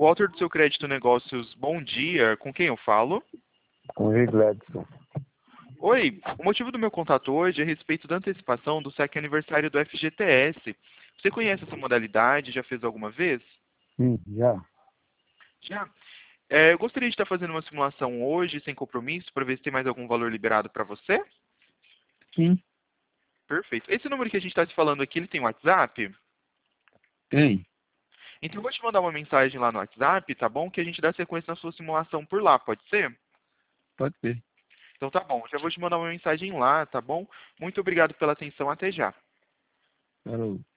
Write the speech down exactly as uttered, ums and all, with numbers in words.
Walter do seu Crédito Negócios, bom dia. Com quem eu falo? Com o Gladson. Oi, o motivo do meu contato hoje é a respeito da antecipação do saque aniversário do F G T S. Você conhece essa modalidade? Já fez alguma vez? Sim, já. Já. É, eu gostaria de estar fazendo uma simulação hoje, sem compromisso, para ver se tem mais algum valor liberado para você. Sim, Perfeito. Esse número que a gente está se falando aqui, ele tem WhatsApp? tem. Então eu vou te mandar uma mensagem lá no WhatsApp, tá bom? Que a gente dá sequência na sua simulação por lá, pode ser? Pode ser. Então tá bom, já vou te mandar uma mensagem lá, tá bom? Muito obrigado pela atenção, até já. Falou.